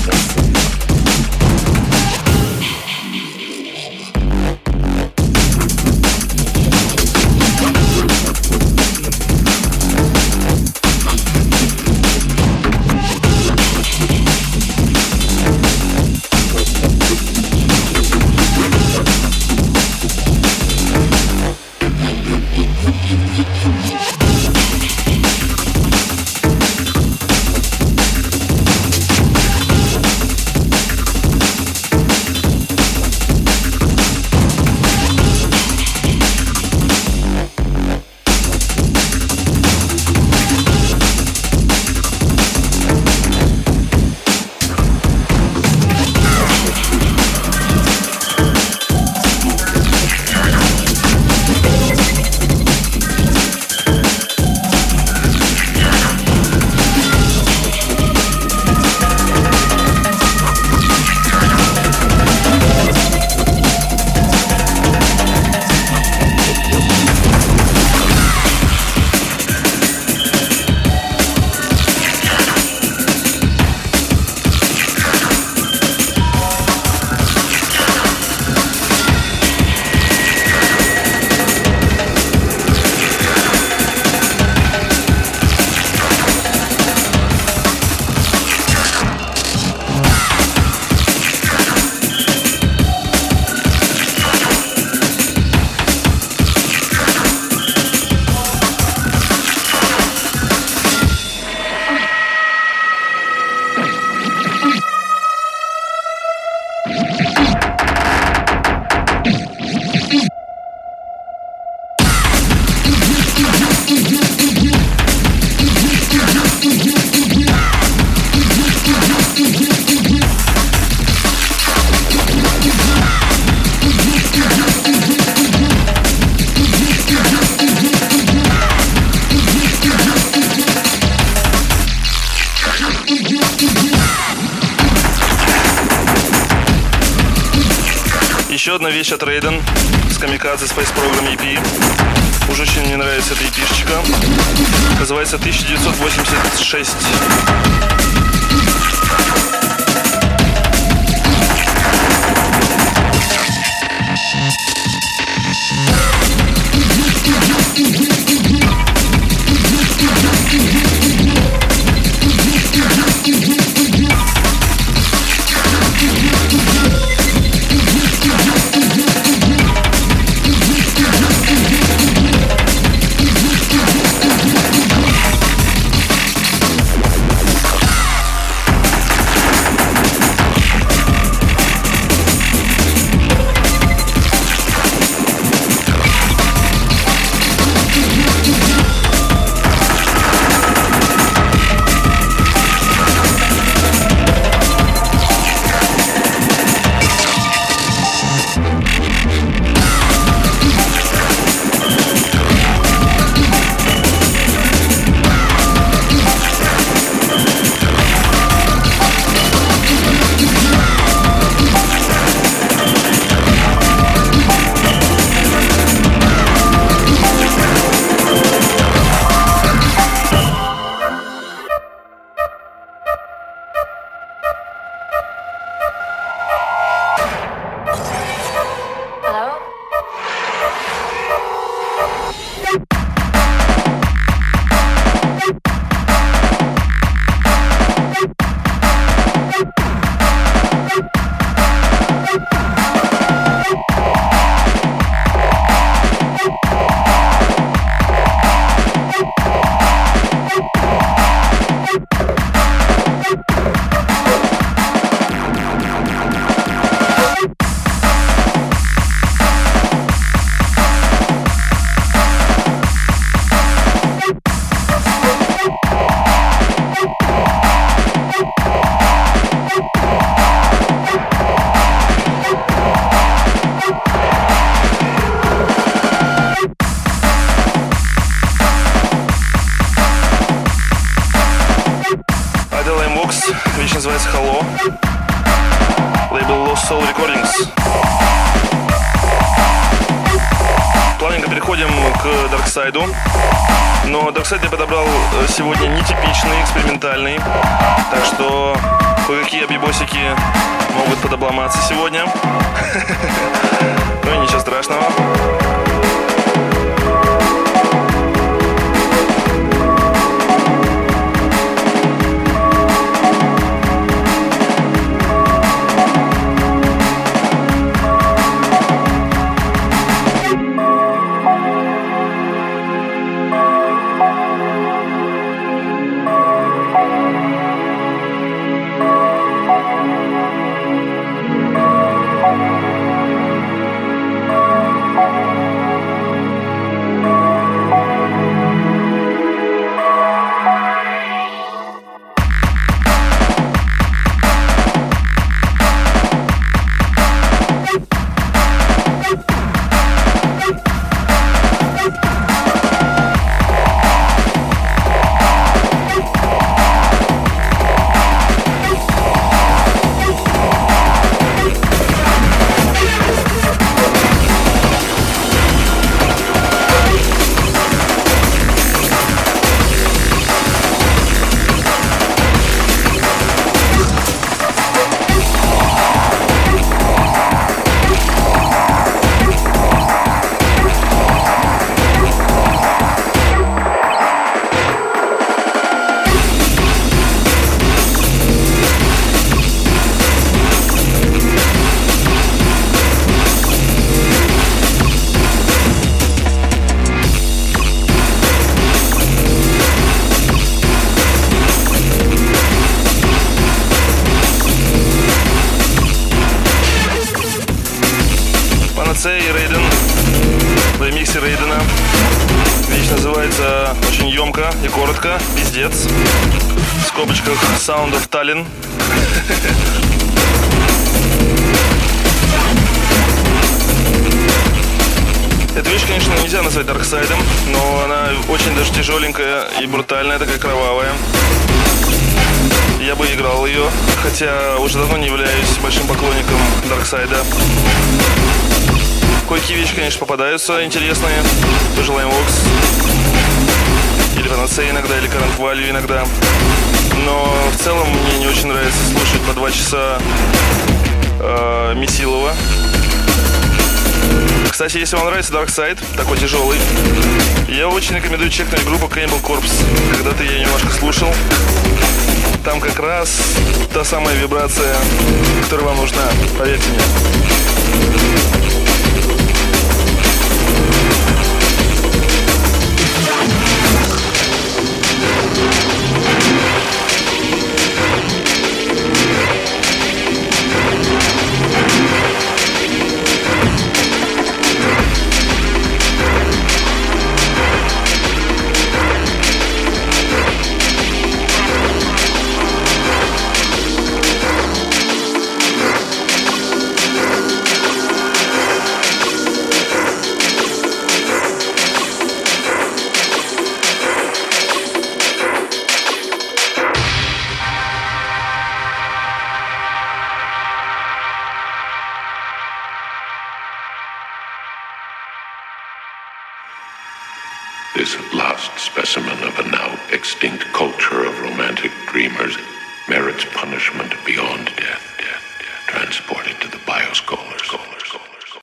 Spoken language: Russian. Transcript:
Еще одна вещь от Raiden с Kamikaze Space Program EP. Уже очень мне нравится эта EP-шечка. Называется 1986. Вещь называется Hello. Лейбл Lost Soul Recordings. Плавненько переходим к Dark Side. Но Dark Side я подобрал сегодня нетипичный, экспериментальный. Так что кое-какие объебосики могут подобломаться сегодня. Ну и ничего страшного. И Рейден в ремиксе Рейдена. Вещь называется очень емко и коротко «Пиздец». В скобочках Sound of Tallinn. Эту вещь, конечно, нельзя назвать дарксайдом, но она очень даже тяжеленькая и брутальная, такая кровавая. Я бы играл ее, хотя уже давно не являюсь большим поклонником дарксайда. Кое-какие вещи, конечно, попадаются интересные. Тоже Limeworks. Или Panacea иногда, или Current Value иногда. Но в целом мне не очень нравится слушать по 2 часа Месилова. Кстати, если вам нравится Darkside, такой тяжелый, я очень рекомендую чекнуть группу Cannibal Corpse. Когда-то я ее немножко слушал. Там как раз та самая вибрация, которая вам нужна, поверьте мне. This last specimen of a now extinct culture of romantic dreamers merits punishment beyond death, transported to the bioscope.